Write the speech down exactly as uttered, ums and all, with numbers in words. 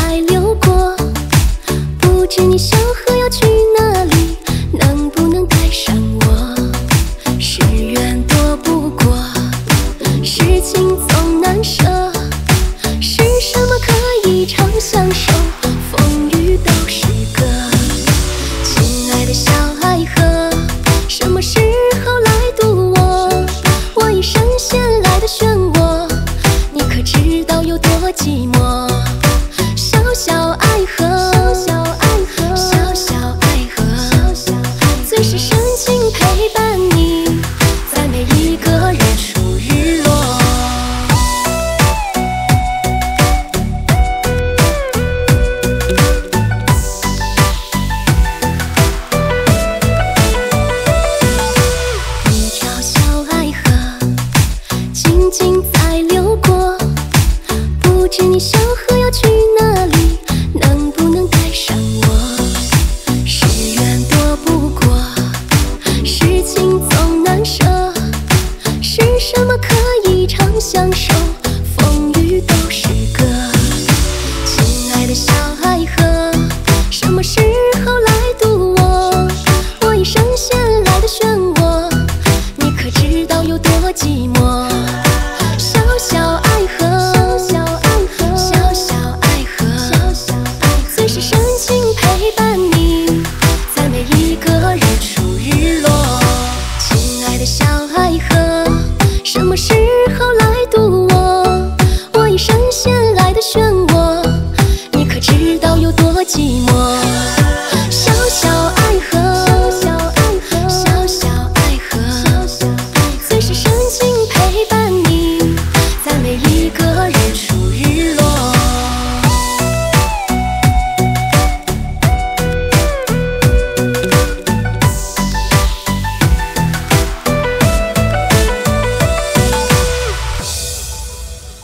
在流过，不知你小河要去哪里，能不能带上我？是缘躲不过，是情总难舍，是什么可以长相守？风雨都是歌。亲爱的小爱河，什么时候来渡我？我一生衔来的漩涡，你可知道有多寂寞？小小爱河，小小爱河，小小爱河，最是深情陪伴你，在每一个日出日落。一条小爱河，静静在流过，不知你小河要去哪里，能不能带上我？是缘躲不过，是情总难舍，是什么可以长相守？风雨都是歌。亲爱的小爱河，什么时候来渡我？我一生衔来的漩涡，你可知道有多寂寞？小小爱河，小小爱河，小小爱河，最是深情陪伴你，在每一个日出日落。亲爱的小爱河，什么时候来渡我？我一生衔来的漩涡，你可知道有多寂寞？